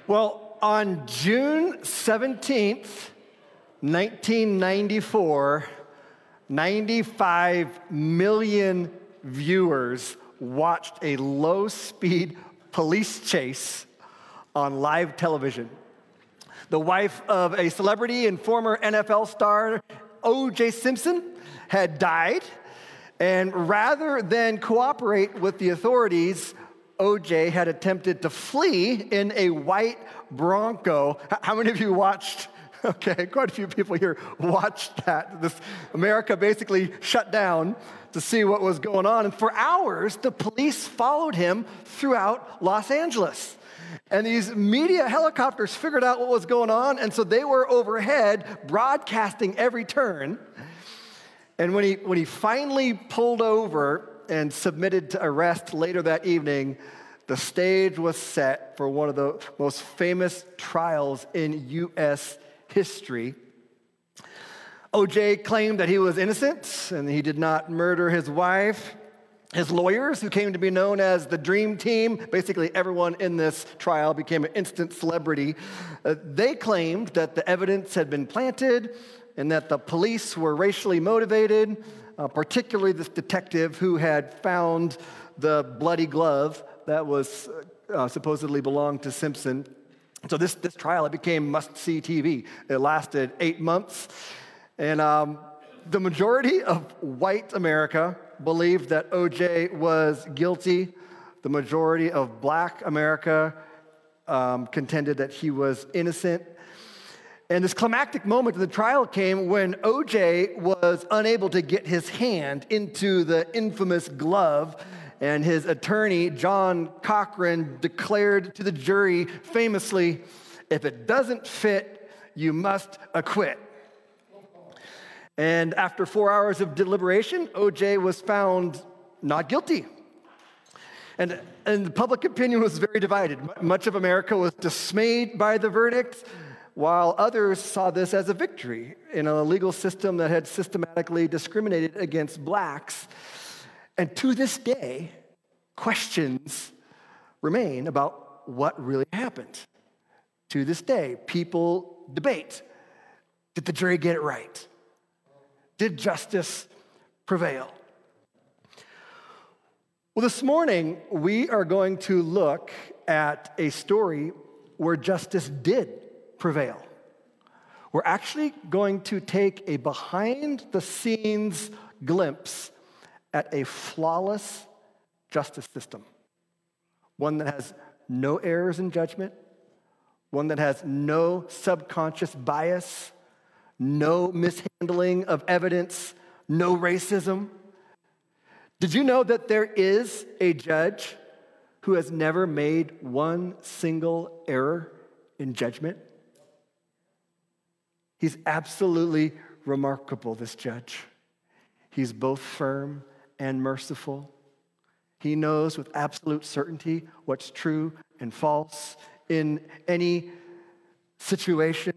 Well, on June 17th, 1994, 95 million viewers watched a low-speed police chase on live television. The wife of a celebrity and former NFL star, O.J. Simpson, had died, and rather than cooperate with the authorities, O.J. had attempted to flee in a white Bronco. How many of you watched? Okay, quite a few people here watched that. America basically shut down to see what was going on. And for hours, the police followed him throughout Los Angeles. And these media helicopters figured out what was going on, and so they were overhead broadcasting every turn. And when he finally pulled over and submitted to arrest later that evening, the stage was set for one of the most famous trials in U.S. history. O.J. claimed that he was innocent and he did not murder his wife. His lawyers, who came to be known as the Dream Team, basically everyone in this trial became an instant celebrity. They claimed that the evidence had been planted and that the police were racially motivated, particularly this detective who had found the bloody glove that was supposedly belonged to Simpson. So this trial, it became must-see TV. It lasted 8 months. And the majority of white America believed that O.J. was guilty. The majority of black America contended that he was innocent. And this climactic moment in the trial came when O.J. was unable to get his hand into the infamous glove, and his attorney, John Cochran, declared to the jury famously, "If it doesn't fit, you must acquit." And after 4 hours of deliberation, O.J. was found not guilty. And the public opinion was very divided. Much of America was dismayed by the verdict, while others saw this as a victory in a legal system that had systematically discriminated against blacks. And to this day, questions remain about what really happened. To this day, people debate. Did the jury get it right? Did justice prevail? Well, this morning, we are going to look at a story where justice did prevail. We're actually going to take a behind-the-scenes glimpse at a flawless justice system, one that has no errors in judgment, one that has no subconscious bias, no mishandling of evidence, no racism. Did you know that there is a judge who has never made one single error in judgment? He's absolutely remarkable, this judge. He's both firm and merciful. He knows with absolute certainty what's true and false in any situation.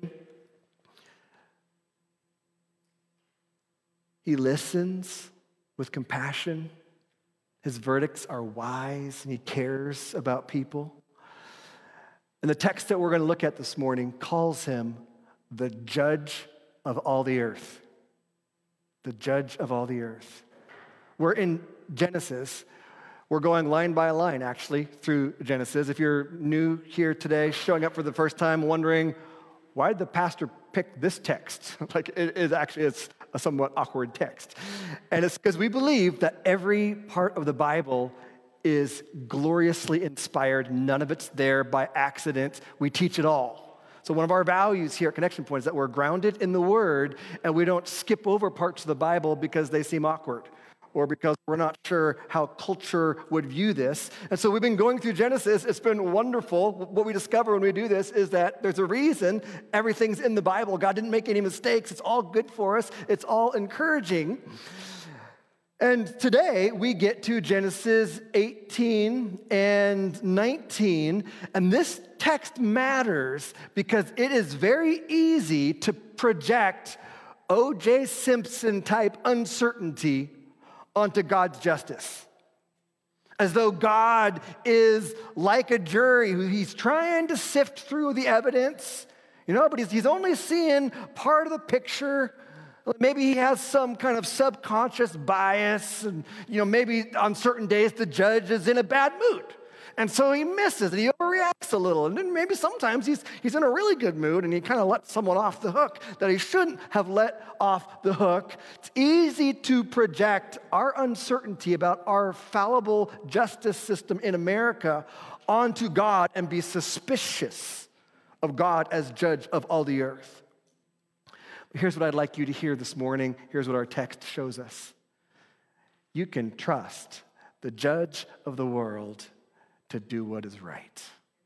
He listens with compassion. His verdicts are wise, and he cares about people. And the text that we're going to look at this morning calls him the judge of all the earth. The judge of all the earth. We're in Genesis. We're going line by line, actually, through Genesis. If you're new here today, showing up for the first time, wondering, why did the pastor pick this text? It's a somewhat awkward text. And it's because we believe that every part of the Bible is gloriously inspired. None of it's there by accident. We teach it all. So one of our values here at Connection Point is that we're grounded in the Word, and we don't skip over parts of the Bible because they seem awkward or because we're not sure how culture would view this. And so we've been going through Genesis. It's been wonderful. What we discover when we do this is that there's a reason everything's in the Bible. God didn't make any mistakes. It's all good for us. It's all encouraging. And today we get to Genesis 18 and 19, and this text matters because it is very easy to project O.J. Simpson type uncertainty onto God's justice. as though God is like a jury who he's trying to sift through the evidence, but he's only seeing part of the picture. Maybe he has some kind of subconscious bias, and maybe on certain days the judge is in a bad mood. And so he misses and he overreacts a little. And then maybe sometimes he's in a really good mood and he kind of lets someone off the hook that he shouldn't have let off the hook. It's easy to project our uncertainty about our fallible justice system in America onto God and be suspicious of God as judge of all the earth. But here's what I'd like you to hear this morning. Here's what our text shows us. You can trust the judge of the world to do what is right.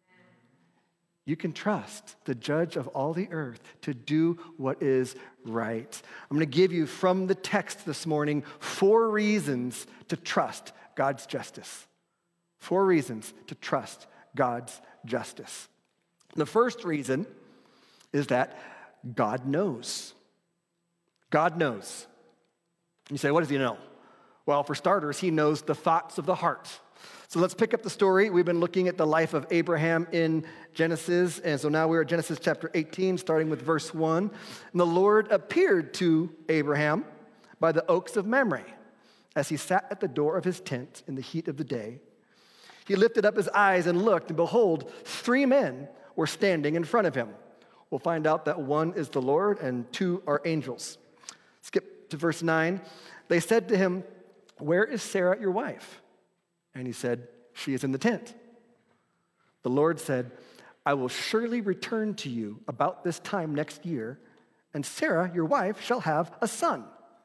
You can trust the judge of all the earth to do what is right. I'm going to give you from the text this morning 4 reasons to trust God's justice. 4 reasons to trust God's justice. The first reason is that God knows. God knows. You say, what does he know? Well, for starters, he knows the thoughts of the heart. So let's pick up the story. We've been looking at the life of Abraham in Genesis, and so now we're at Genesis chapter 18, starting with verse 1. And the Lord appeared to Abraham by the oaks of Mamre as he sat at the door of his tent in the heat of the day. He lifted up his eyes and looked, and behold, 3 men were standing in front of him. We'll find out that 1 is the Lord and 2 are angels. Skip to verse 9. They said to him, "Where is Sarah, your wife?" And he said, "She is in the tent." The Lord said, "I will surely return to you about this time next year, and Sarah, your wife, shall have a son."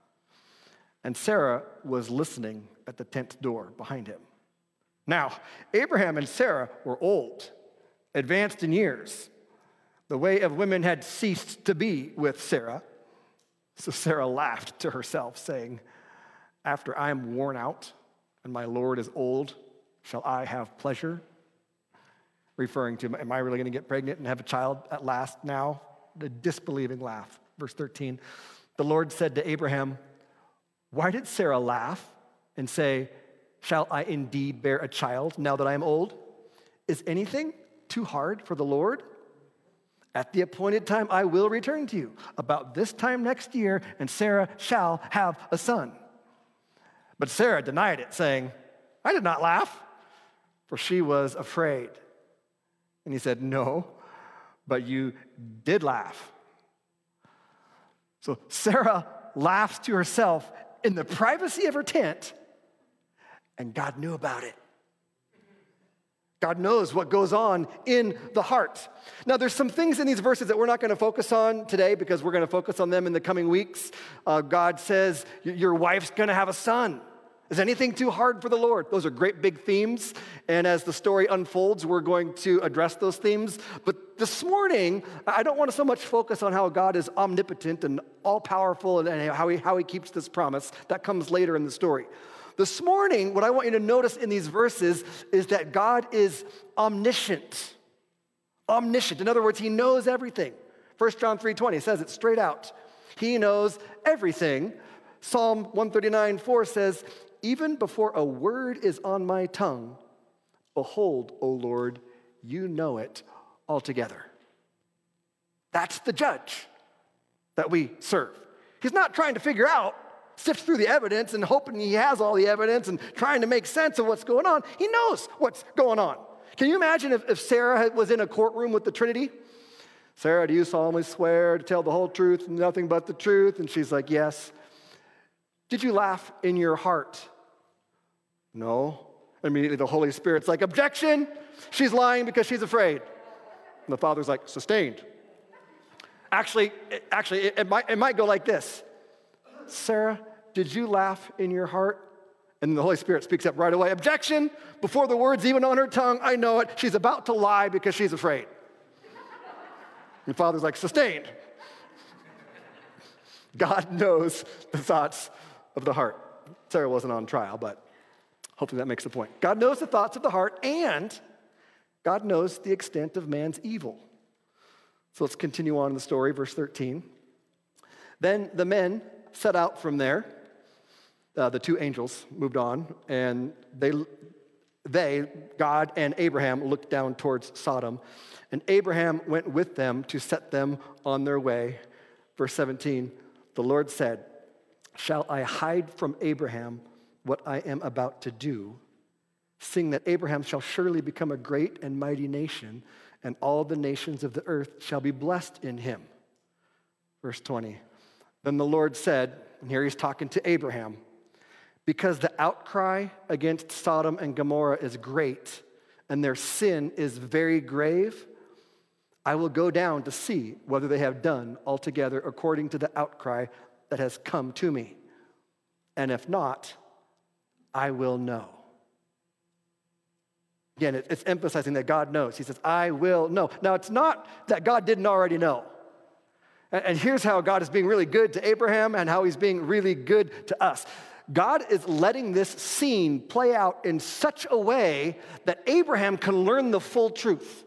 And Sarah was listening at the tent door behind him. Now, Abraham and Sarah were old, advanced in years. The way of women had ceased to be with Sarah. So Sarah laughed to herself, saying, "After I am worn out, and my Lord is old, shall I have pleasure?" Referring to, am I really going to get pregnant and have a child at last now? The disbelieving laugh. Verse 13, the Lord said to Abraham, "Why did Sarah laugh and say, 'Shall I indeed bear a child now that I am old?' Is anything too hard for the Lord? At the appointed time I will return to you about this time next year, and Sarah shall have a son." But Sarah denied it, saying, "I did not laugh," for she was afraid. And he said, "No, but you did laugh." So Sarah laughs to herself in the privacy of her tent, and God knew about it. God knows what goes on in the heart. Now, there's some things in these verses that we're not going to focus on today because we're going to focus on them in the coming weeks. God says, your wife's going to have a son. Is anything too hard for the Lord? Those are great big themes, and as the story unfolds, we're going to address those themes. But this morning, I don't want to so much focus on how God is omnipotent and all-powerful and how he keeps this promise. That comes later in the story. This morning, what I want you to notice in these verses is that God is omniscient. Omniscient. In other words, he knows everything. 1 John 3:20 says it straight out. He knows everything. Psalm 139:4 says, "Even before a word is on my tongue, behold, O Lord, you know it altogether." That's the judge that we serve. He's not trying to figure out, sift through the evidence and hoping he has all the evidence and trying to make sense of what's going on. He knows what's going on. Can you imagine if Sarah was in a courtroom with the Trinity? "Sarah, do you solemnly swear to tell the whole truth and nothing but the truth?" And she's like, "Yes." "Did you laugh in your heart?" "No." Immediately the Holy Spirit's like, "Objection! She's lying because she's afraid." And the Father's like, "Sustained." Actually, it might go like this. "Sarah, did you laugh in your heart?" And the Holy Spirit speaks up right away. "Objection!" Before the word's even on her tongue, I know it. She's about to lie because she's afraid. And the Father's like, "Sustained." God knows the thoughts of the heart. Sarah wasn't on trial, but hopefully that makes the point. God knows the thoughts of the heart, and God knows the extent of man's evil. So let's continue on in the story, verse 13. Then the men set out from there. The 2 angels moved on, and They, God and Abraham, looked down towards Sodom, and Abraham went with them to set them on their way. Verse 17, the Lord said, "Shall I hide from Abraham what I am about to do, seeing that Abraham shall surely become a great and mighty nation, and all the nations of the earth shall be blessed in him?" Verse 20, then the Lord said, and here he's talking to Abraham, "Because the outcry against Sodom and Gomorrah is great, and their sin is very grave, I will go down to see whether they have done altogether according to the outcry that has come to me. And if not, I will know." Again, it's emphasizing that God knows. He says, "I will know." Now, it's not that God didn't already know. And here's how God is being really good to Abraham and how he's being really good to us. God is letting this scene play out in such a way that Abraham can learn the full truth.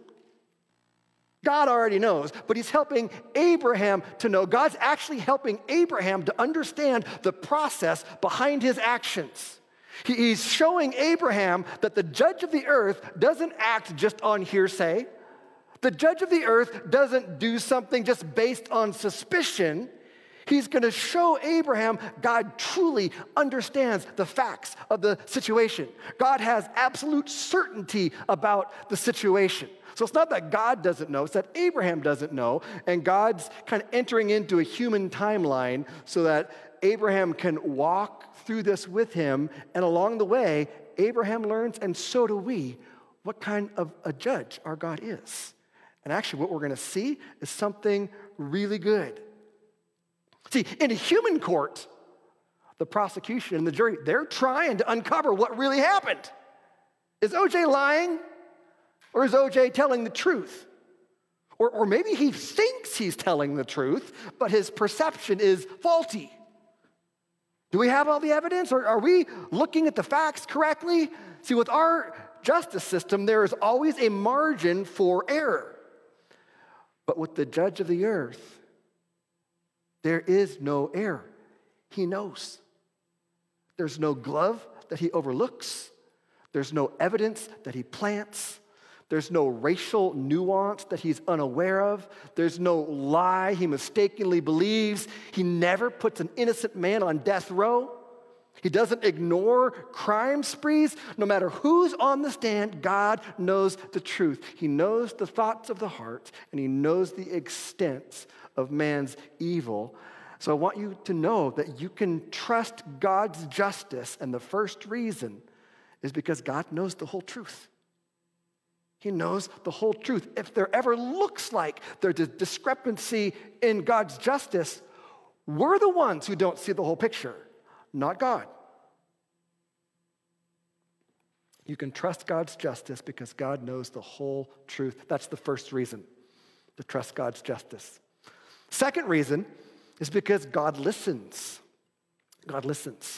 God already knows, but he's helping Abraham to know. God's actually helping Abraham to understand the process behind his actions. He's showing Abraham that the judge of the earth doesn't act just on hearsay. The judge of the earth doesn't do something just based on suspicion. He's going to show Abraham God truly understands the facts of the situation. God has absolute certainty about the situation. So it's not that God doesn't know, it's that Abraham doesn't know, and God's kind of entering into a human timeline so that Abraham can walk through this with him, and along the way, Abraham learns, and so do we, what kind of a judge our God is. And actually what we're going to see is something really good. See, in a human court, the prosecution and the jury, they're trying to uncover what really happened. Is OJ lying? Or is OJ telling the truth? Or maybe he thinks he's telling the truth, but his perception is faulty. Do we have all the evidence? Or are we looking at the facts correctly? See, with our justice system, there is always a margin for error. But with the judge of the earth, there is no error. He knows. There's no glove that he overlooks. There's no evidence that he plants. There's no racial nuance that he's unaware of. There's no lie he mistakenly believes. He never puts an innocent man on death row. He doesn't ignore crime sprees. No matter who's on the stand, God knows the truth. He knows the thoughts of the heart, and he knows the extent of man's evil. So I want you to know that you can trust God's justice, and the first reason is because God knows the whole truth. He knows the whole truth. If there ever looks like there's a discrepancy in God's justice, we're the ones who don't see the whole picture, not God. You can trust God's justice because God knows the whole truth. That's the first reason to trust God's justice. Second reason is because God listens. God listens.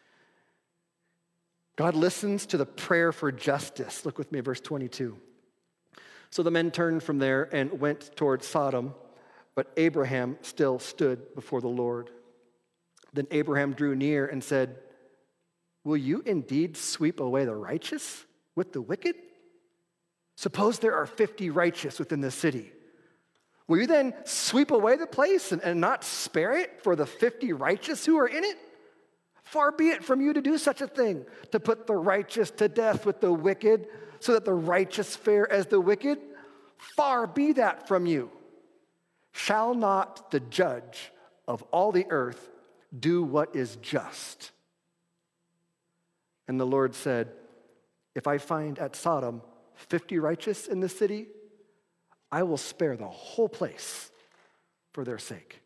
God listens to the prayer for justice. Look with me at verse 22. So the men turned from there and went toward Sodom, but Abraham still stood before the Lord. Then Abraham drew near and said, "Will you indeed sweep away the righteous with the wicked? Suppose there are 50 righteous within the city. Will you then sweep away the place and not spare it for the 50 righteous who are in it? Far be it from you to do such a thing, to put the righteous to death with the wicked, so that the righteous fare as the wicked. Far be that from you. Shall not the judge of all the earth do what is just?" And the Lord said, "If I find at Sodom 50 righteous in the city, I will spare the whole place for their sake."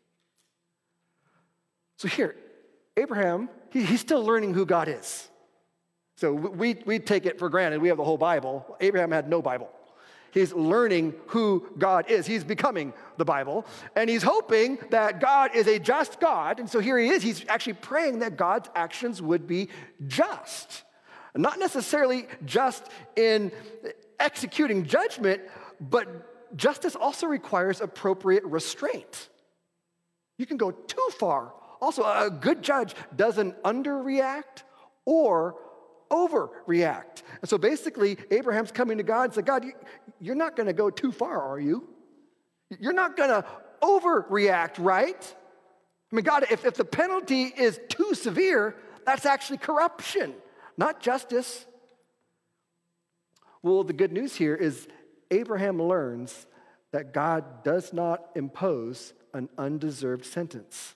So here, Abraham, he's still learning who God is. So we take it for granted. We have the whole Bible. Abraham had no Bible. He's learning who God is. He's becoming the Bible. And he's hoping that God is a just God. And so here he is. He's actually praying that God's actions would be just. Not necessarily just in executing judgment, but justice also requires appropriate restraint. You can go too far. Also, a good judge doesn't underreact or overreact. And so basically, Abraham's coming to God and said, God, you're not going to go too far, are you? You're not going to overreact, right? I mean, God, if the penalty is too severe, that's actually corruption, not justice. Well, the good news here is Abraham learns that God does not impose an undeserved sentence.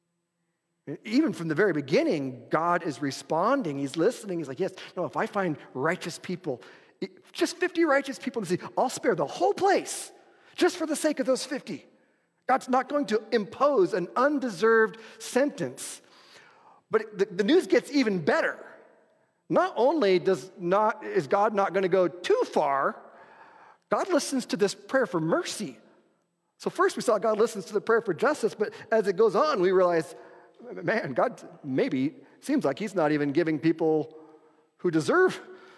Even from the very beginning, God is responding. He's listening. He's like, yes, no, if I find righteous people, just 50 righteous people, I'll spare the whole place just for the sake of those 50. God's not going to impose an undeserved sentence. But the news gets even better. Not only is God not going to go too far, God listens to this prayer for mercy. So first we saw God listens to the prayer for justice, but as it goes on, we realize, man, God maybe seems like he's not even giving people who deserve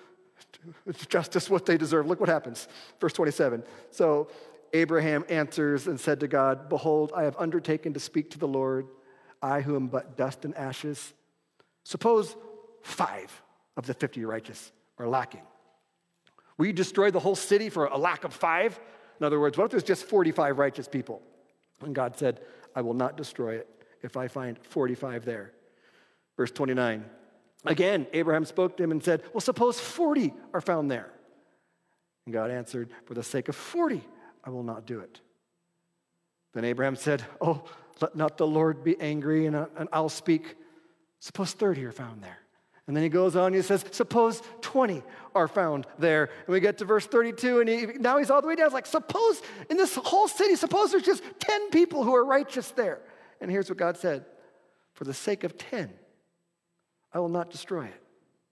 justice what they deserve. Look what happens. Verse 27. So Abraham answers and said to God, behold, I have undertaken to speak to the Lord, I who am but dust and ashes. Suppose 5 of the 50 righteous are lacking. Will you destroy the whole city for a lack of 5? In other words, what if there's just 45 righteous people? And God said, I will not destroy it if I find 45 there. Verse 29. Again, Abraham spoke to him and said, well, suppose 40 are found there. And God answered, for the sake of 40, I will not do it. Then Abraham said, oh, let not the Lord be angry, and I'll speak. Suppose 30 are found there. And then he goes on and he says, suppose 20 are found there. And we get to verse 32, and now he's all the way down. It's like, suppose in this whole city, suppose there's just 10 people who are righteous there. And here's what God said, for the sake of 10, I will not destroy it.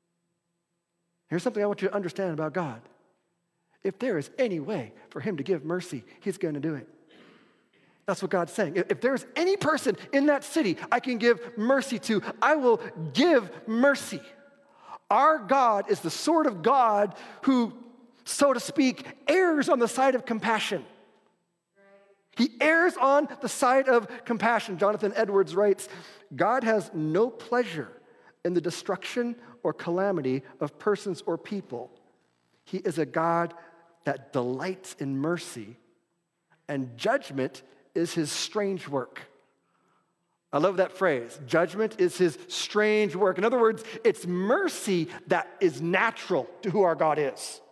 Here's something I want you to understand about God. If there is any way for him to give mercy, he's going to do it. That's what God's saying. If there's any person in that city I can give mercy to, I will give mercy. Our God is the sort of God who, so to speak, errs on the side of compassion. He errs on the side of compassion. Jonathan Edwards writes, God has no pleasure in the destruction or calamity of persons or people. He is a God that delights in mercy, and judgment is his strange work. I love that phrase. Judgment is his strange work. In other words, it's mercy that is natural to who our God is.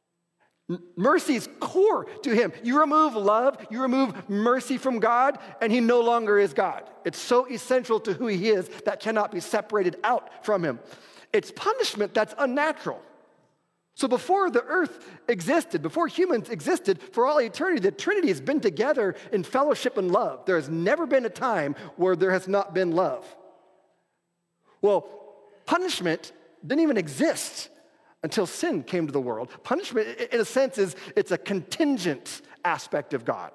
Mercy is core to him. You remove love, you remove mercy from God, and he no longer is God. It's so essential to who he is that cannot be separated out from him. It's punishment that's unnatural. So before the earth existed, before humans existed, for all eternity, the Trinity has been together in fellowship and love. There has never been a time where there has not been love. Well, punishment didn't even exist until sin came to the world. Punishment, in a sense, it's a contingent aspect of God.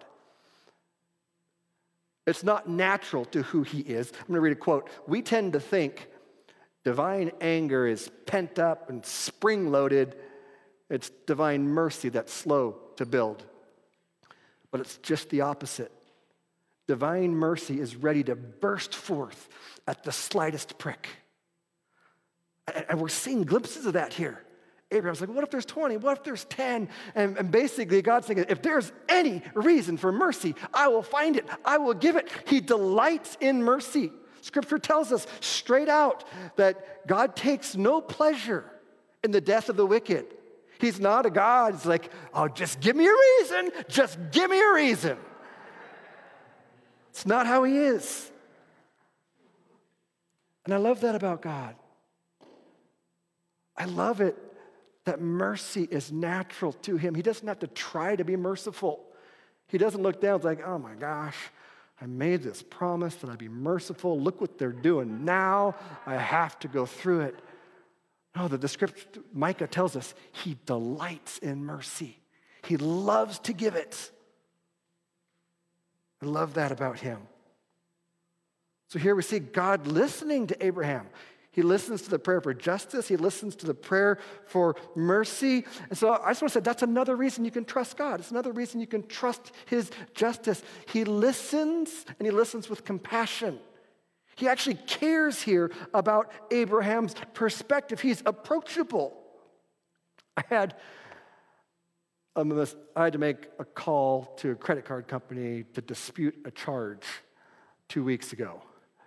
It's not natural to who he is. I'm going to read a quote. We tend to think divine anger is pent up and spring-loaded. It's divine mercy that's slow to build. But it's just the opposite. Divine mercy is ready to burst forth at the slightest prick. And we're seeing glimpses of that here. Abraham's like, what if there's 20? What if there's 10? And basically God's saying, if there's any reason for mercy, I will find it. I will give it. He delights in mercy. Scripture tells us straight out that God takes no pleasure in the death of the wicked. He's not a God. He's like, oh, just give me a reason. Just give me a reason. It's not how he is. And I love that about God. I love it that mercy is natural to him. He doesn't have to try to be merciful. He doesn't look down and like, oh my gosh, I made this promise that I'd be merciful. Look what they're doing now. I have to go through it. No, the scripture, Micah tells us he delights in mercy. He loves to give it. I love that about him. So here we see God listening to Abraham. He listens to the prayer for justice. He listens to the prayer for mercy. And so I just want to say that's another reason you can trust God. It's another reason you can trust his justice. He listens, and he listens with compassion. He actually cares here about Abraham's perspective. He's approachable. I had to make a call to a credit card company to dispute a charge 2 weeks ago.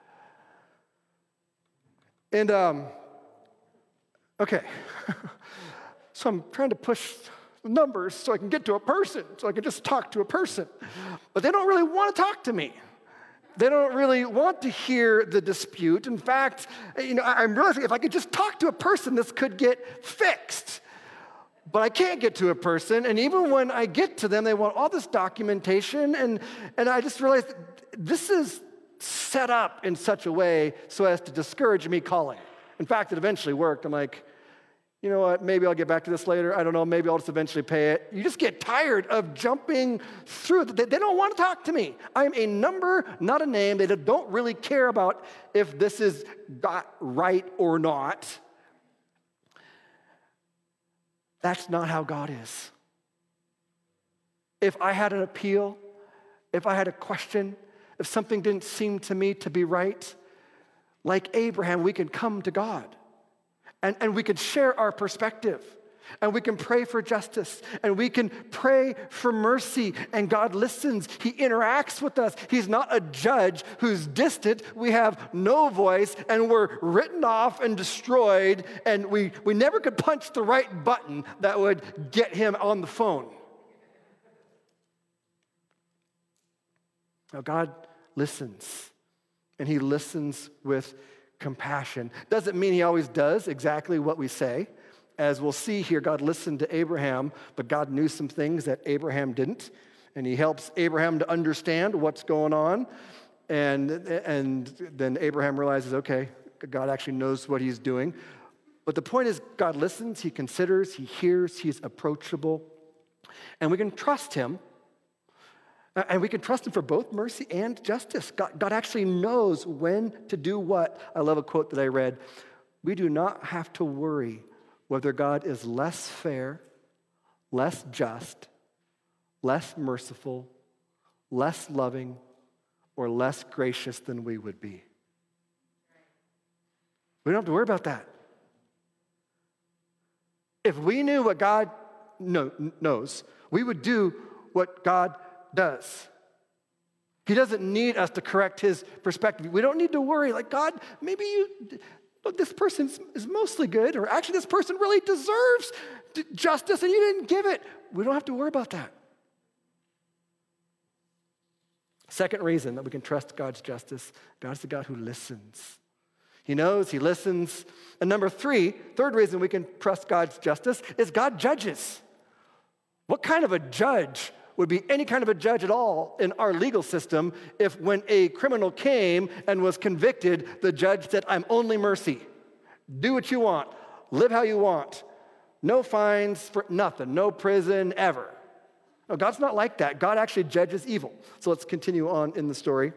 And, okay, so I'm trying to push the numbers so I can get to a person, so I can just talk to a person. But they don't really want to talk to me. They don't really want to hear the dispute. In fact, I'm realizing if I could just talk to a person, this could get fixed. But I can't get to a person, and even when I get to them, they want all this documentation, and I just realized this is set up in such a way so as to discourage me calling. In fact, it eventually worked. I'm like, you know what, maybe I'll get back to this later. I don't know, maybe I'll just eventually pay it. You just get tired of jumping through it. They don't want to talk to me. I'm a number, not a name. They don't really care about if this is got right or not. That's not how God is. If I had an appeal, if I had a question, if something didn't seem to me to be right, like Abraham, we can come to God. And we can share our perspective. And we can pray for justice. And we can pray for mercy. And God listens. He interacts with us. He's not a judge who's distant. We have no voice. And we're written off and destroyed. And we never could punch the right button that would get him on the phone. Now, God listens. And he listens with compassion. Doesn't mean he always does exactly what we say. As we'll see here, God listened to Abraham, but God knew some things that Abraham didn't. And he helps Abraham to understand what's going on. And then Abraham realizes, okay, God actually knows what he's doing. But the point is, God listens, he considers, he hears, he's approachable. And we can trust him. And we can trust him for both mercy and justice. God actually knows when to do what. I love a quote that I read. We do not have to worry whether God is less fair, less just, less merciful, less loving, or less gracious than we would be. We don't have to worry about that. If we knew what God knows, we would do what God does. He doesn't need us to correct his perspective. We don't need to worry, like, God, maybe this person is mostly good, or actually this person really deserves justice and you didn't give it. We don't have to worry about that. Second reason that we can trust God's justice, God's the God who listens. He knows, he listens. And number third reason we can trust God's justice is God judges. What kind of a judge would be any kind of a judge at all in our legal system if when a criminal came and was convicted, the judge said, I'm only mercy. Do what you want. Live how you want. No fines for nothing. No prison ever. No, God's not like that. God actually judges evil. So let's continue on in the story.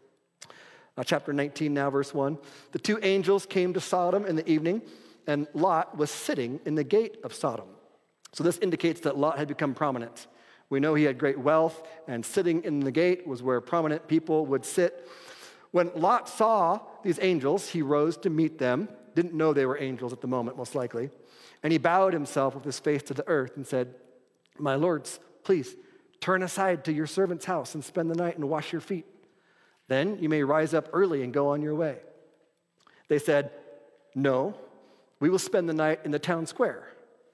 Chapter 19 now, verse 1. The two angels came to Sodom in the evening, and Lot was sitting in the gate of Sodom. So this indicates that Lot had become prominent. We know he had great wealth, and sitting in the gate was where prominent people would sit. When Lot saw these angels, he rose to meet them. Didn't know they were angels at the moment, most likely. And he bowed himself with his face to the earth and said, my lords, please turn aside to your servant's house and spend the night and wash your feet. Then you may rise up early and go on your way. They said, no, we will spend the night in the town square.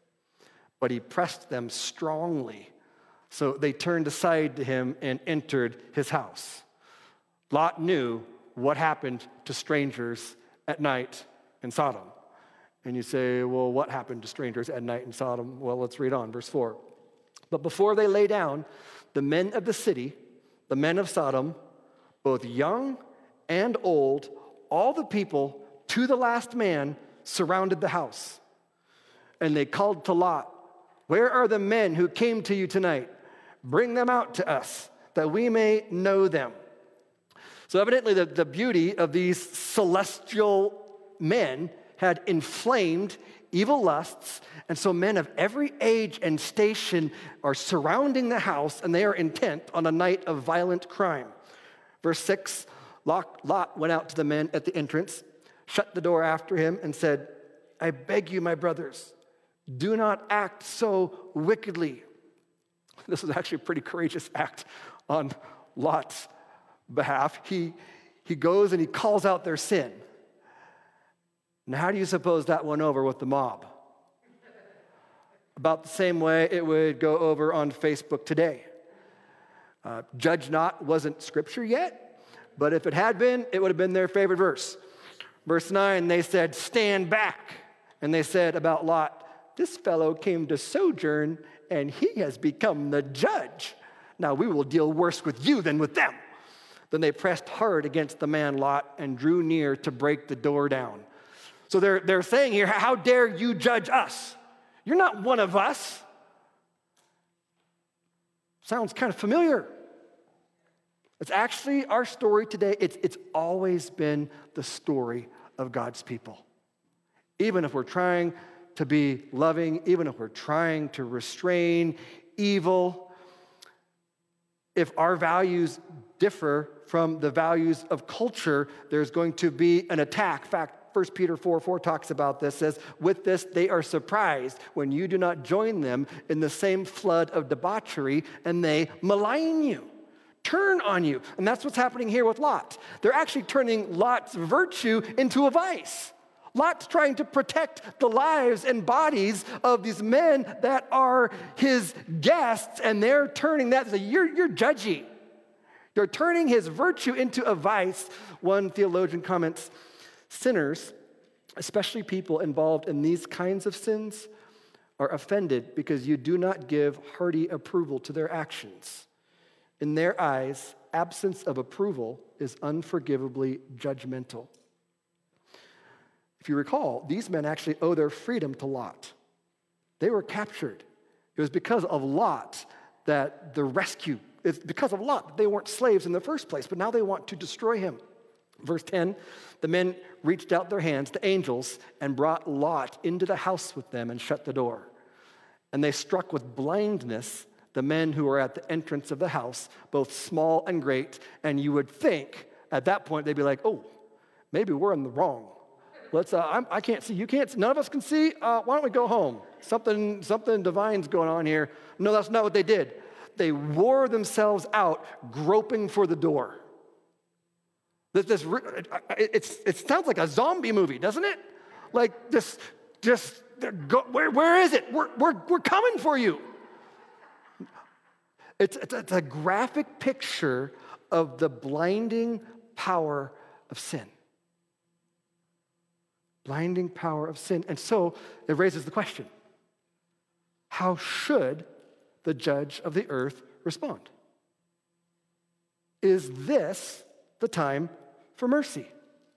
But he pressed them strongly. So they turned aside to him and entered his house. Lot knew what happened to strangers at night in Sodom. And you say, well, what happened to strangers at night in Sodom? Well, let's read on, verse 4. But before they lay down, the men of the city, the men of Sodom, both young and old, all the people, to the last man, surrounded the house. And they called to Lot, where are the men who came to you tonight? Bring them out to us, that we may know them. So evidently the beauty of these celestial men had inflamed evil lusts, and so men of every age and station are surrounding the house, and they are intent on a night of violent crime. Verse 6, Lot went out to the men at the entrance, shut the door after him, and said, I beg you, my brothers, do not act so wickedly. This was actually a pretty courageous act on Lot's behalf. He goes and he calls out their sin. Now, how do you suppose that went over with the mob? About the same way it would go over on Facebook today. Judge not wasn't scripture yet, but if it had been, it would have been their favorite verse. Verse 9, they said, stand back. And they said about Lot, this fellow came to sojourn, and he has become the judge. Now we will deal worse with you than with them. Then they pressed hard against the man Lot and drew near to break the door down. So they're saying here, how dare you judge us? You're not one of us. Sounds kind of familiar. It's actually our story today. It's always been the story of God's people. Even if we're trying to be loving, even if we're trying to restrain evil, if our values differ from the values of culture, there's going to be an attack. In fact, 1 Peter 4:4 talks about this, says, with this they are surprised when you do not join them in the same flood of debauchery, and they malign you, turn on you. And that's what's happening here with Lot. They're actually turning Lot's virtue into a vice. Lot's trying to protect the lives and bodies of these men that are his guests, and they're turning that, you're judgy. They're turning his virtue into a vice. One theologian comments, sinners, especially people involved in these kinds of sins, are offended because you do not give hearty approval to their actions. In their eyes, absence of approval is unforgivably judgmental. If you recall, these men actually owe their freedom to Lot. They were captured. It was because of Lot that the rescue, it's because of Lot that they weren't slaves in the first place, but now they want to destroy him. Verse 10, the men reached out their hands to angels and brought Lot into the house with them and shut the door. And they struck with blindness the men who were at the entrance of the house, both small and great, and you would think at that point they'd be like, oh, maybe we're in the wrong. I can't see, you can't see, none of us can see, why don't we go home? Something divine's going on here. No, that's not what they did. They wore themselves out groping for the door. It sounds like a zombie movie, doesn't it? Like where is it? We're coming for you. It's a graphic picture of the blinding power of sin. Blinding power of sin. And so it raises the question, how should the judge of the earth respond? Is this the time for mercy?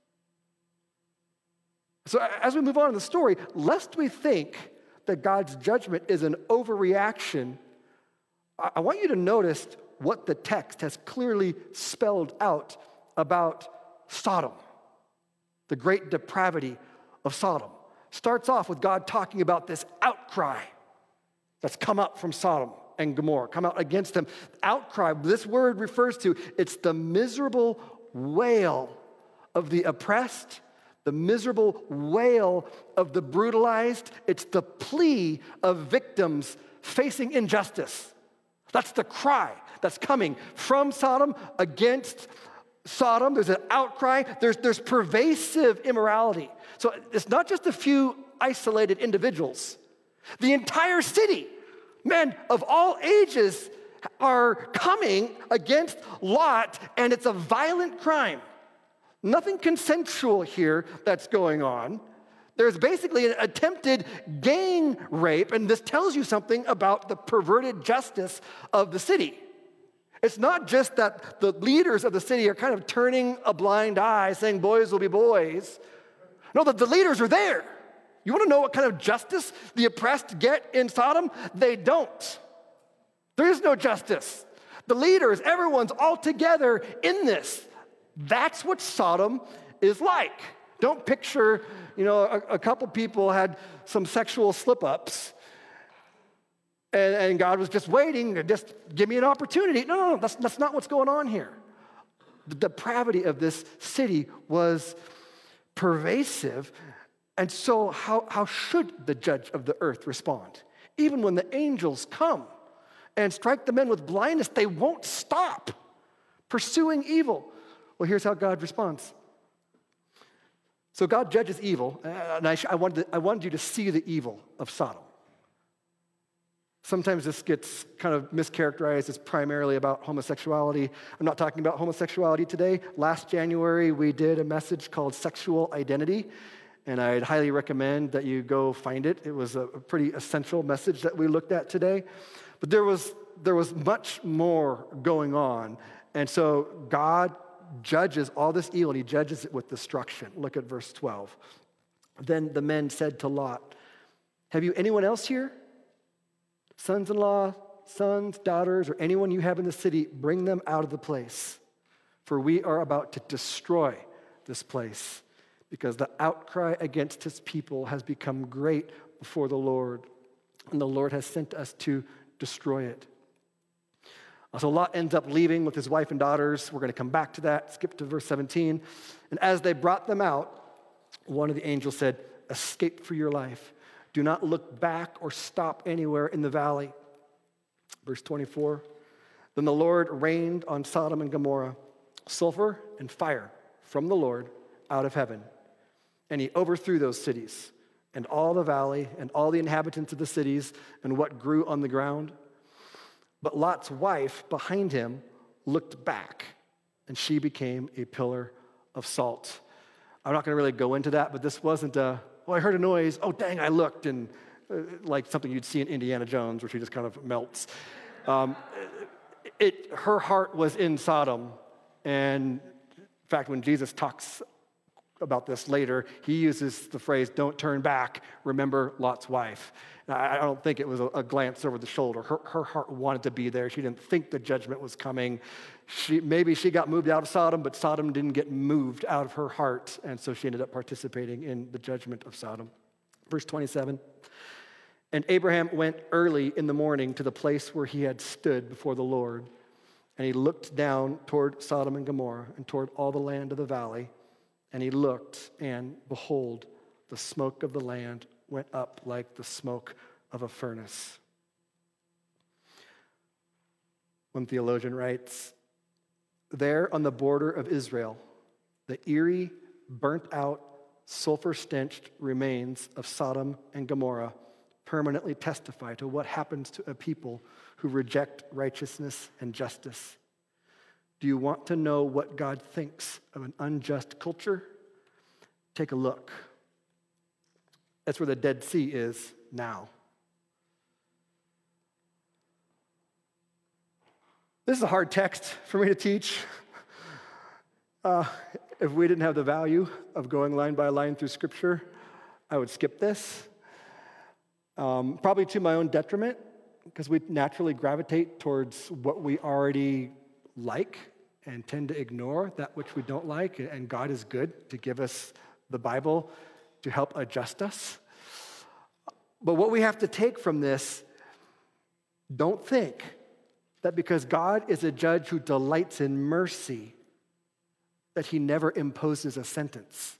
So as we move on in the story, lest we think that God's judgment is an overreaction, I want you to notice what the text has clearly spelled out about Sodom, the great depravity of Sodom. Starts off with God talking about this outcry that's come up from Sodom and Gomorrah, come out against them. Outcry, this word refers to, it's the miserable wail of the oppressed, the miserable wail of the brutalized. It's the plea of victims facing injustice. That's the cry that's coming from Sodom against Sodom. There's an outcry. There's pervasive immorality. So it's not just a few isolated individuals. The entire city, men of all ages, are coming against Lot, and it's a violent crime. Nothing consensual here that's going on. There's basically an attempted gang rape, and this tells you something about the perverted justice of the city. It's not just that the leaders of the city are kind of turning a blind eye, saying boys will be boys. No, the leaders are there. You want to know what kind of justice the oppressed get in Sodom? They don't. There is no justice. The leaders, everyone's all together in this. That's what Sodom is like. Don't picture, a couple people had some sexual slip-ups and God was just waiting to just give me an opportunity. No, that's not what's going on here. The depravity of this city was pervasive. And so how should the judge of the earth respond? Even when the angels come and strike the men with blindness, they won't stop pursuing evil. Well, here's how God responds. So God judges evil, and I wanted you to see the evil of Sodom. Sometimes this gets kind of mischaracterized as primarily about homosexuality. I'm not talking about homosexuality today. Last January, we did a message called Sexual Identity, and I'd highly recommend that you go find it. It was a pretty essential message that we looked at today. But there was much more going on, and so God judges all this evil, and he judges it with destruction. Look at verse 12. Then the men said to Lot, "Have you anyone else here? Sons-in-law, sons, daughters, or anyone you have in the city, bring them out of the place. For we are about to destroy this place, because the outcry against his people has become great before the Lord, and the Lord has sent us to destroy it." So Lot ends up leaving with his wife and daughters. We're going to come back to that. Skip to verse 17. And as they brought them out, one of the angels said, "Escape for your life. Do not look back or stop anywhere in the valley." Verse 24. Then the Lord rained on Sodom and Gomorrah sulfur and fire from the Lord out of heaven. And he overthrew those cities and all the valley and all the inhabitants of the cities and what grew on the ground. But Lot's wife behind him looked back, and she became a pillar of salt. I'm not going to really go into that, but this wasn't I heard a noise. Oh, dang, I looked, and like something you'd see in Indiana Jones, where she just kind of melts. Her heart was in Sodom, and in fact, when Jesus talks about this later, he uses the phrase, "Don't turn back, remember Lot's wife." Now, I don't think it was a glance over the shoulder. Her heart wanted to be there. She didn't think the judgment was coming. Maybe she got moved out of Sodom, but Sodom didn't get moved out of her heart, and so she ended up participating in the judgment of Sodom. Verse 27, and Abraham went early in the morning to the place where he had stood before the Lord, and he looked down toward Sodom and Gomorrah and toward all the land of the valley, and he looked, and behold, the smoke of the land went up like the smoke of a furnace. One theologian writes, there on the border of Israel, the eerie, burnt-out, sulfur-stenched remains of Sodom and Gomorrah permanently testify to what happens to a people who reject righteousness and justice. Do you want to know what God thinks of an unjust culture? Take a look. That's where the Dead Sea is now. This is a hard text for me to teach. If we didn't have the value of going line by line through Scripture, I would skip this. Probably to my own detriment, because we naturally gravitate towards what we already like and tend to ignore that which we don't like, and God is good to give us the Bible to help adjust us. But what we have to take from this, don't think that because God is a judge who delights in mercy, that he never imposes a sentence.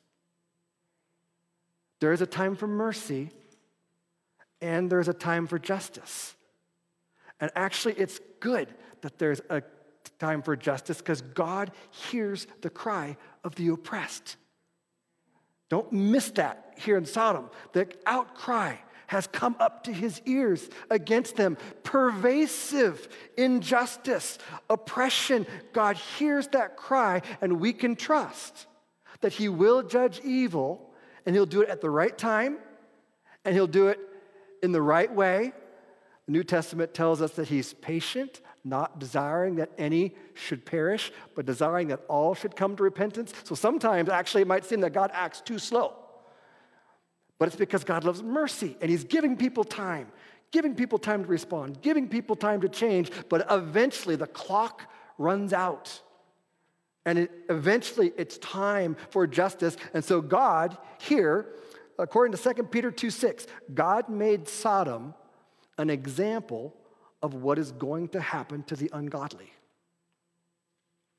There is a time for mercy, and there's a time for justice. And actually, it's good that there's a time for justice because God hears the cry of the oppressed. Don't miss that here in Sodom. The outcry has come up to his ears against them. Pervasive injustice, oppression. God hears that cry, and we can trust that he will judge evil, and he'll do it at the right time, and he'll do it in the right way. The New Testament tells us that he's patient, not desiring that any should perish, but desiring that all should come to repentance. So sometimes, actually, it might seem that God acts too slow. But it's because God loves mercy, and he's giving people time to respond, giving people time to change, but eventually the clock runs out. And eventually it's time for justice. And so God here, according to 2 Peter 2:6, God made Sodom an example of what is going to happen to the ungodly.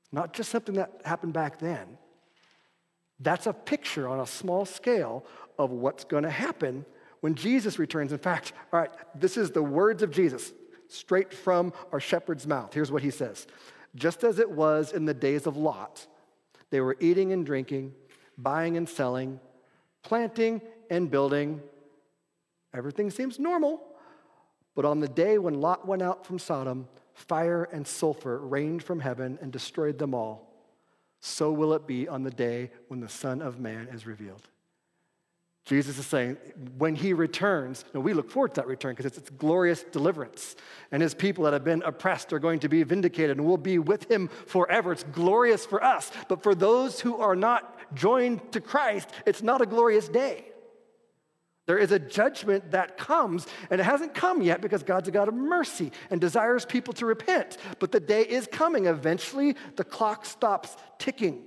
not just something that happened back then. That's a picture on a small scale of what's going to happen when Jesus returns. In fact, all right, this is the words of Jesus, straight from our shepherd's mouth. Here's what he says. Just as it was in the days of Lot, they were eating and drinking, buying and selling, planting and building. Everything seems normal. But on the day when Lot went out from Sodom, fire and sulfur rained from heaven and destroyed them all. So will it be on the day when the Son of Man is revealed. Jesus is saying, when he returns, and we look forward to that return because it's glorious deliverance. And his people that have been oppressed are going to be vindicated and will be with him forever. It's glorious for us. But for those who are not joined to Christ, it's not a glorious day. There is a judgment that comes, and it hasn't come yet because God's a God of mercy and desires people to repent. But the day is coming. Eventually, the clock stops ticking.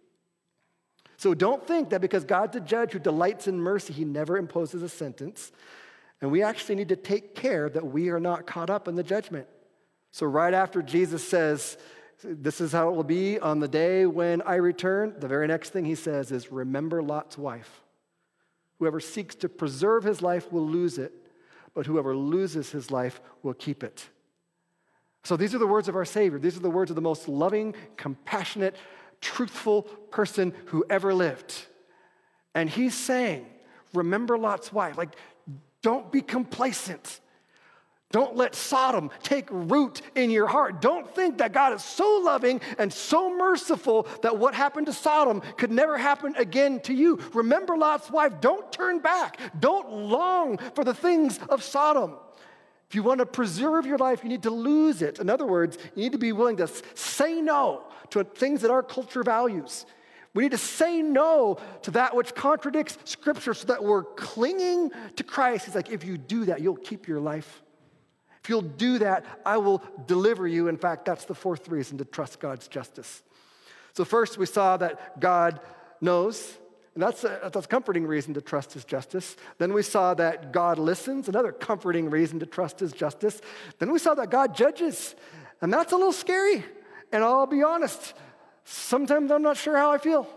So don't think that because God's a judge who delights in mercy, he never imposes a sentence. And we actually need to take care that we are not caught up in the judgment. So right after Jesus says, this is how it will be on the day when I return, the very next thing he says is, remember Lot's wife. Whoever seeks to preserve his life will lose it, but whoever loses his life will keep it. So these are the words of our Savior. These are the words of the most loving, compassionate, truthful person who ever lived. And he's saying, remember Lot's wife. Like, don't be complacent. Don't let Sodom take root in your heart. Don't think that God is so loving and so merciful that what happened to Sodom could never happen again to you. Remember Lot's wife. Don't turn back. Don't long for the things of Sodom. If you want to preserve your life, you need to lose it. In other words, you need to be willing to say no to things that our culture values. We need to say no to that which contradicts Scripture so that we're clinging to Christ. He's like, if you do that, you'll keep your life. If you'll do that, I will deliver you. In fact, that's the fourth reason to trust God's justice. So first, we saw that God knows, and that's a comforting reason to trust his justice. Then we saw that God listens, another comforting reason to trust his justice. Then we saw that God judges, and that's a little scary. And I'll be honest, sometimes I'm not sure how I feel.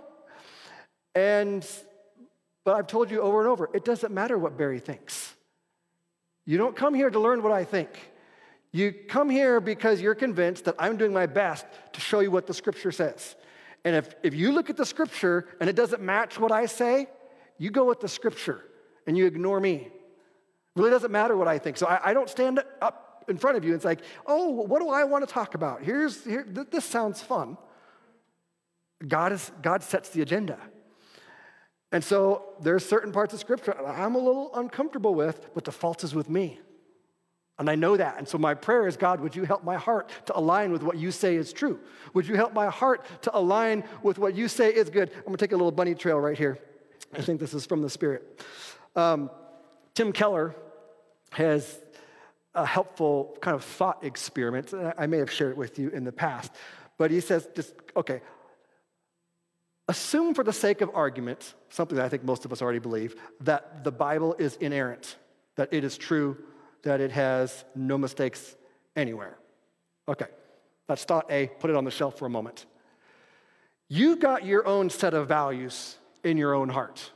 But I've told you over and over, it doesn't matter what Barry thinks. You don't come here to learn what I think. You come here because you're convinced that I'm doing my best to show you what the Scripture says. And if you look at the Scripture and it doesn't match what I say, you go with the Scripture and you ignore me. It really doesn't matter what I think. So I don't stand up in front of you and it's like, oh, what do I want to talk about? This sounds fun. God sets the agenda. And so there's certain parts of Scripture I'm a little uncomfortable with, but the fault is with me. And I know that. And so my prayer is, God, would you help my heart to align with what you say is true? Would you help my heart to align with what you say is good? I'm going to take a little bunny trail right here. I think this is from the Spirit. Tim Keller has a helpful kind of thought experiment. I may have shared it with you in the past. But he says, assume for the sake of argument, something that I think most of us already believe, that the Bible is inerrant, that it is true, that it has no mistakes anywhere. Okay, that's thought A. Put it on the shelf for a moment. You've got your own set of values in your own heart.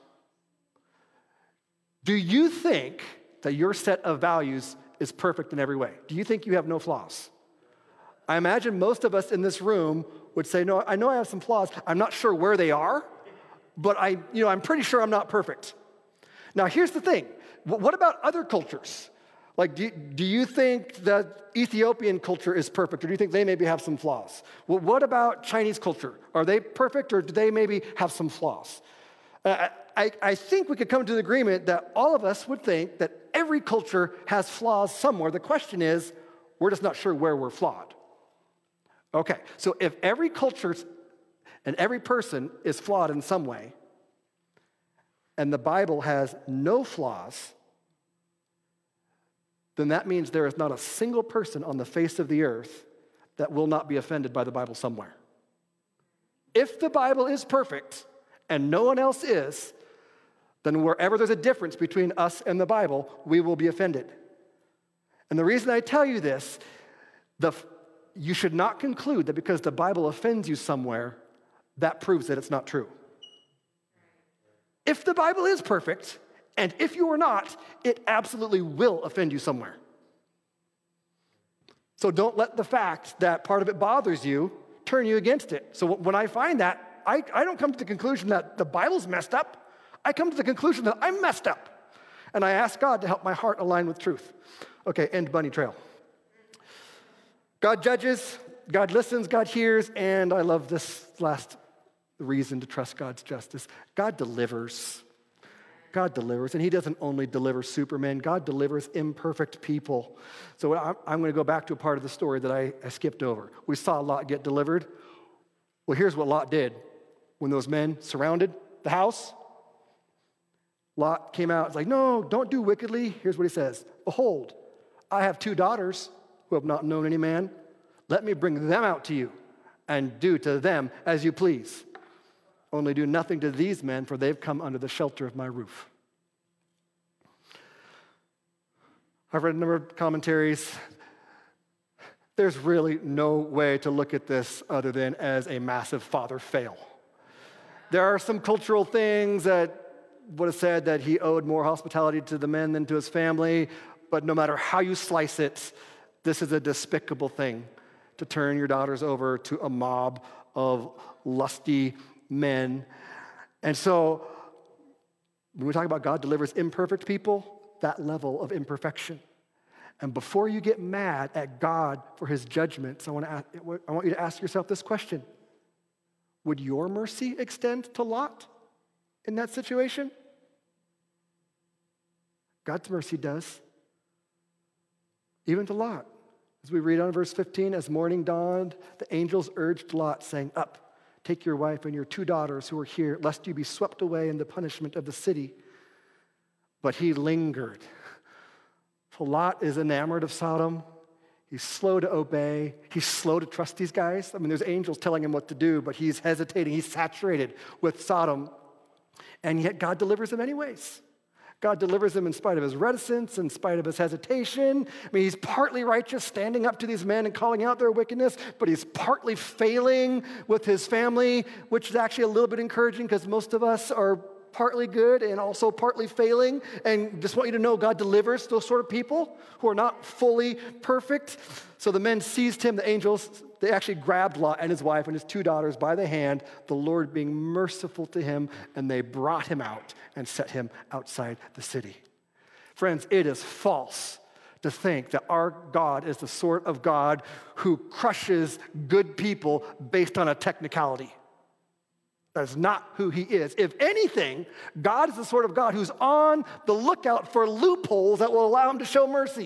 Do you think that your set of values is perfect in every way? Do you think you have no flaws? I imagine most of us in this room would say, no, I know I have some flaws. I'm not sure where they are, but I'm pretty sure I'm not perfect. Now, here's the thing. What about other cultures? Like, do you think that Ethiopian culture is perfect, or do you think they maybe have some flaws? Well, what about Chinese culture? Are they perfect, or do they maybe have some flaws? I think we could come to the agreement that all of us would think that every culture has flaws somewhere. The question is, we're just not sure where we're flawed. Okay, so if every culture and every person is flawed in some way, and the Bible has no flaws, then that means there is not a single person on the face of the earth that will not be offended by the Bible somewhere. If the Bible is perfect and no one else is, then wherever there's a difference between us and the Bible, we will be offended. And the reason I tell you this, you should not conclude that because the Bible offends you somewhere, that proves that it's not true. If the Bible is perfect, and if you are not, it absolutely will offend you somewhere. So don't let the fact that part of it bothers you turn you against it. So when I find that, I don't come to the conclusion that the Bible's messed up. I come to the conclusion that I'm messed up. And I ask God to help my heart align with truth. Okay, end bunny trail. God judges, God listens, God hears, and I love this last reason to trust God's justice. God delivers. God delivers, and he doesn't only deliver supermen, God delivers imperfect people. So I'm going to go back to a part of the story that I skipped over. We saw Lot get delivered. Well, here's what Lot did. When those men surrounded the house, Lot came out. It's like, no, don't do wickedly. Here's what he says. Behold, I have 2 daughters who have not known any man. Let me bring them out to you and do to them as you please. Only do nothing to these men, for they've come under the shelter of my roof. I've read a number of commentaries. There's really no way to look at this other than as a massive father fail. There are some cultural things that would have said that he owed more hospitality to the men than to his family, but no matter how you slice it, this is a despicable thing to turn your daughters over to a mob of lusty men. And so when we talk about God delivers imperfect people, that level of imperfection. And before you get mad at God for his judgments, I want you to ask yourself this question. Would your mercy extend to Lot in that situation? God's mercy does. Even to Lot. As we read on verse 15, as morning dawned, the angels urged Lot, saying, up, take your wife and your 2 daughters who are here, lest you be swept away in the punishment of the city. But he lingered. So Lot is enamored of Sodom. He's slow to obey. He's slow to trust these guys. I mean, there's angels telling him what to do, but he's hesitating. He's saturated with Sodom. And yet God delivers him anyways. God delivers him in spite of his reticence, in spite of his hesitation. I mean, he's partly righteous, standing up to these men and calling out their wickedness, but he's partly failing with his family, which is actually a little bit encouraging because most of us are partly good and also partly failing. And just want you to know God delivers those sort of people who are not fully perfect. So the men seized him, the angels, they actually grabbed Lot and his wife and his 2 daughters by the hand, the Lord being merciful to him, and they brought him out and set him outside the city. Friends, it is false to think that our God is the sort of God who crushes good people based on a technicality. That's not who he is. If anything, God is the sort of God who's on the lookout for loopholes that will allow him to show mercy.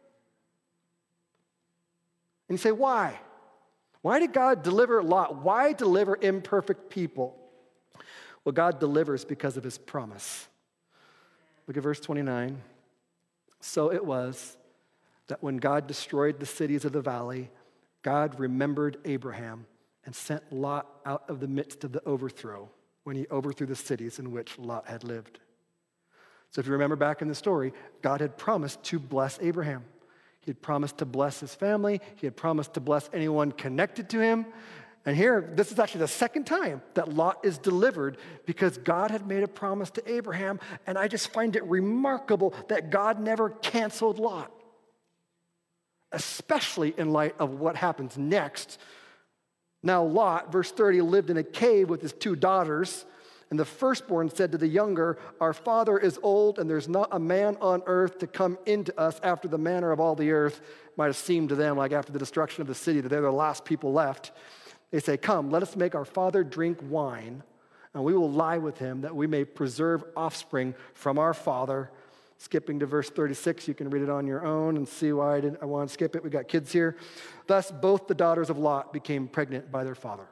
And you say, why? Why did God deliver Lot? Why deliver imperfect people? Well, God delivers because of his promise. Look at verse 29. So it was that when God destroyed the cities of the valley, God remembered Abraham and sent Lot out of the midst of the overthrow when he overthrew the cities in which Lot had lived. So if you remember back in the story, God had promised to bless Abraham. He had promised to bless his family. He had promised to bless anyone connected to him. And here, this is actually the second time that Lot is delivered because God had made a promise to Abraham, and I just find it remarkable that God never canceled Lot, especially in light of what happens next. Now Lot, verse 30, lived in a cave with his 2 daughters, and the firstborn said to the younger, our father is old, and there's not a man on earth to come into us after the manner of all the earth. Might have seemed to them like after the destruction of the city that they're the last people left. They say, come, let us make our father drink wine, and we will lie with him that we may preserve offspring from our father. Skipping to verse 36, you can read it on your own and see why I want to skip it. We got kids here. Thus, both the daughters of Lot became pregnant by their father.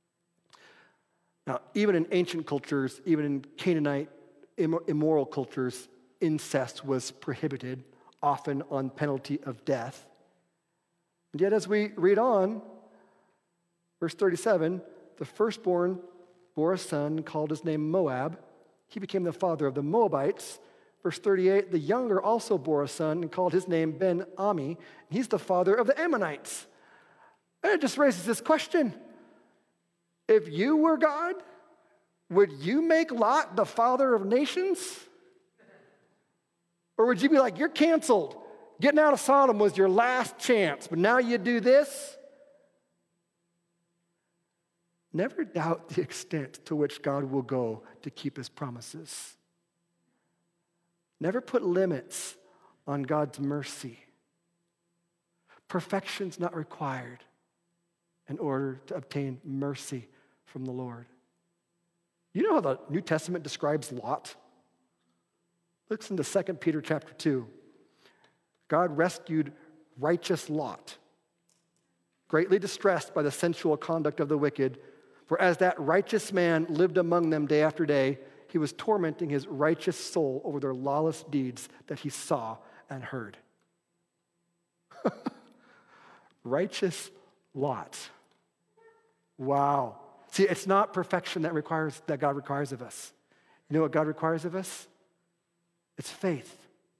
Now, even in ancient cultures, even in Canaanite immoral cultures, incest was prohibited, often on penalty of death. And yet, as we read on, verse 37, the firstborn bore a son, called his name Moab. He became the father of the Moabites. Verse 38, the younger also bore a son and called his name Ben-Ami. He's the father of the Ammonites. And it just raises this question. If you were God, would you make Lot the father of nations? Or would you be like, you're canceled. Getting out of Sodom was your last chance, but now you do this? Never doubt the extent to which God will go to keep his promises. Never put limits on God's mercy. Perfection's not required in order to obtain mercy from the Lord. You know how the New Testament describes Lot? Listen to 2 Peter chapter 2. God rescued righteous Lot, greatly distressed by the sensual conduct of the wicked. For as that righteous man lived among them day after day, he was tormenting his righteous soul over their lawless deeds that he saw and heard. Righteous Lot. Wow. See, it's not perfection that God requires of us. You know what God requires of us? It's faith.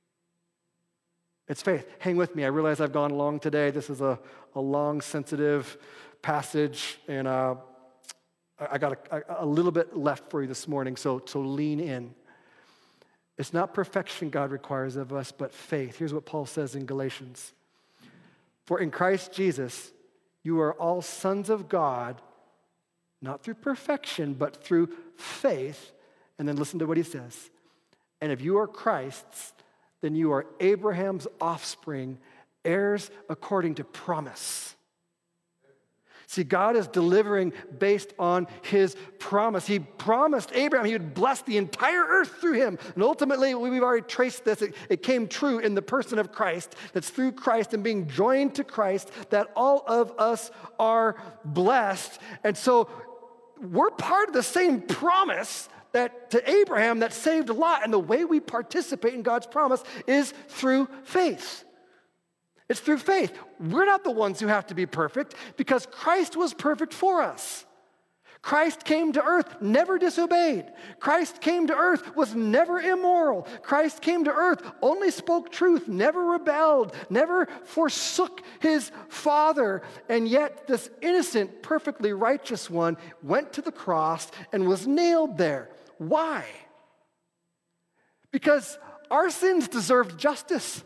It's faith. Hang with me. I realize I've gone long today. This is a long, sensitive passage, and I got a little bit left for you this morning, so lean in. It's not perfection God requires of us, but faith. Here's what Paul says in Galatians. For in Christ Jesus, you are all sons of God, not through perfection, but through faith. And then listen to what he says. And if you are Christ's, then you are Abraham's offspring, heirs according to promise. See, God is delivering based on his promise. He promised Abraham he would bless the entire earth through him. And ultimately, we've already traced this. It came true in the person of Christ. That's through Christ and being joined to Christ that all of us are blessed. And so we're part of the same promise that to Abraham that saved Lot. And the way we participate in God's promise is through faith. It's through faith. We're not the ones who have to be perfect because Christ was perfect for us. Christ came to earth, never disobeyed. Christ came to earth, was never immoral. Christ came to earth, only spoke truth, never rebelled, never forsook his Father. And yet this innocent, perfectly righteous one went to the cross and was nailed there. Why? Because our sins deserved justice.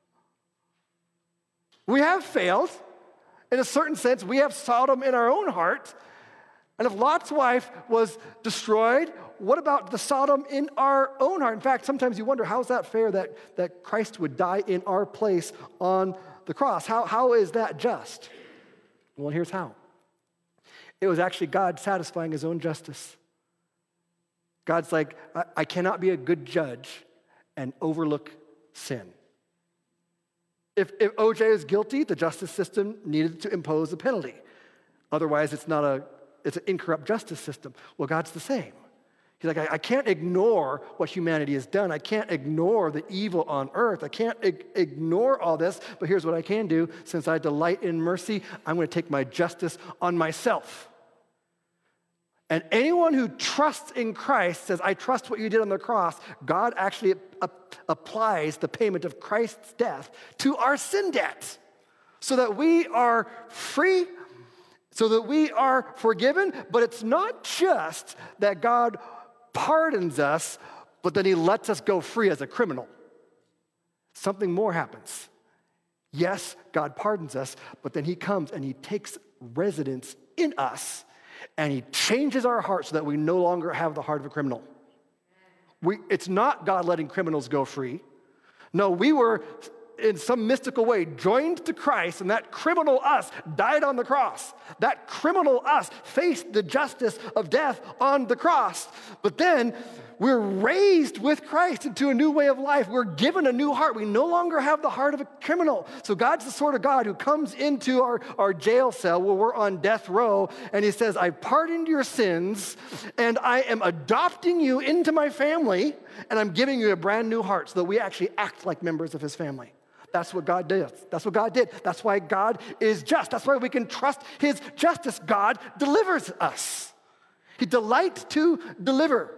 We have failed. In a certain sense, we have Sodom in our own heart. And if Lot's wife was destroyed, what about the Sodom in our own heart? In fact, sometimes you wonder, how is that fair that Christ would die in our place on the cross? How is that just? Well, here's how. It was actually God satisfying his own justice. God's like, I cannot be a good judge and overlook sin. If OJ is guilty, the justice system needed to impose a penalty. Otherwise, it's an incorrupt justice system. Well, God's the same. He's like, I can't ignore what humanity has done. I can't ignore the evil on earth. I can't ignore all this. But here's what I can do. Since I delight in mercy, I'm going to take my justice on myself. And anyone who trusts in Christ says, I trust what you did on the cross. God actually applies the payment of Christ's death to our sin debt so that we are free, so that we are forgiven. But it's not just that God pardons us, but then he lets us go free as a criminal. Something more happens. Yes, God pardons us, but then he comes and he takes residence in us. And he changes our heart so that we no longer have the heart of a criminal. It's not God letting criminals go free. No, we were in some mystical way joined to Christ, and that criminal us died on the cross. That criminal us faced the justice of death on the cross. But then we're raised with Christ into a new way of life. We're given a new heart. We no longer have the heart of a criminal. So God's the sort of God who comes into our jail cell where we're on death row, and he says, I've pardoned your sins, and I am adopting you into my family, and I'm giving you a brand new heart so that we actually act like members of his family. That's what God did. That's what God did. That's why God is just. That's why we can trust his justice. God delivers us. He delights to deliver.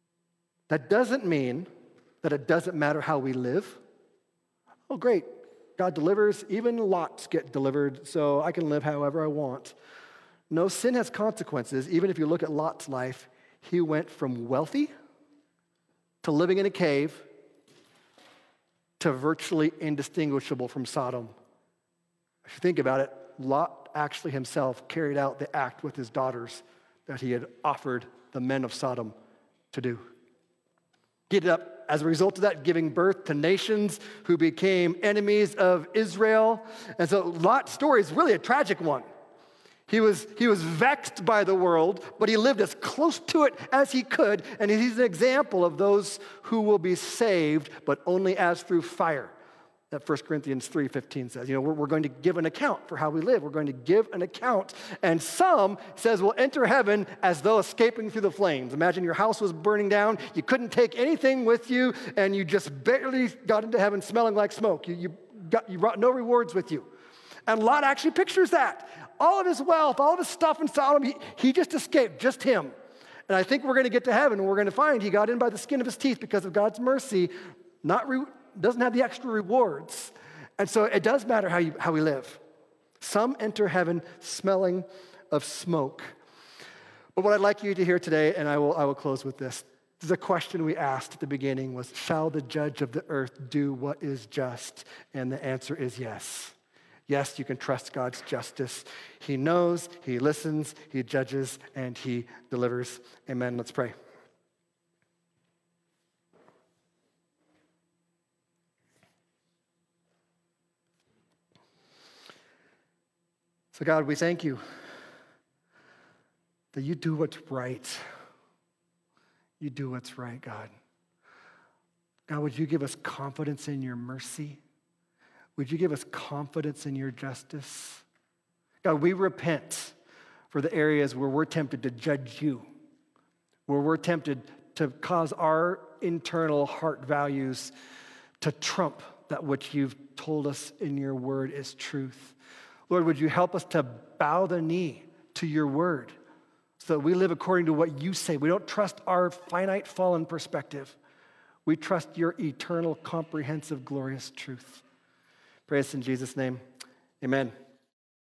That doesn't mean that it doesn't matter how we live. Oh, great. God delivers, even lots get delivered, so I can live however I want. No, sin has consequences. Even if you look at Lot's life, he went from wealthy to living in a cave to virtually indistinguishable from Sodom. If you think about it, Lot actually himself carried out the act with his daughters that he had offered the men of Sodom to do. He ended up, as a result of that, giving birth to nations who became enemies of Israel. And so Lot's story is really a tragic one. He was vexed by the world, but he lived as close to it as he could, and he's an example of those who will be saved, but only as through fire. That 1 Corinthians 3:15 says, we're going to give an account for how we live. We're going to give an account. And some says will enter heaven as though escaping through the flames. Imagine your house was burning down. You couldn't take anything with you, and you just barely got into heaven smelling like smoke. You brought no rewards with you. And Lot actually pictures that. All of his wealth, all of his stuff in Sodom, he just escaped, just him. And I think we're going to get to heaven, and we're going to find he got in by the skin of his teeth because of God's mercy, doesn't have the extra rewards. And so it does matter how we live. Some enter heaven smelling of smoke. But what I'd like you to hear today, and I will close with this. The question we asked at the beginning was, shall the judge of the earth do what is just? And the answer is yes. Yes, you can trust God's justice. He knows, he listens, he judges, and he delivers. Amen. Let's pray. So God, we thank you that you do what's right. You do what's right, God. God, would you give us confidence in your mercy? Would you give us confidence in your justice? God, we repent for the areas where we're tempted to judge you, where we're tempted to cause our internal heart values to trump that which you've told us in your word is truth. Lord, would you help us to bow the knee to your word so that we live according to what you say. We don't trust our finite, fallen perspective. We trust your eternal, comprehensive, glorious truth. Praise in Jesus' name. Amen.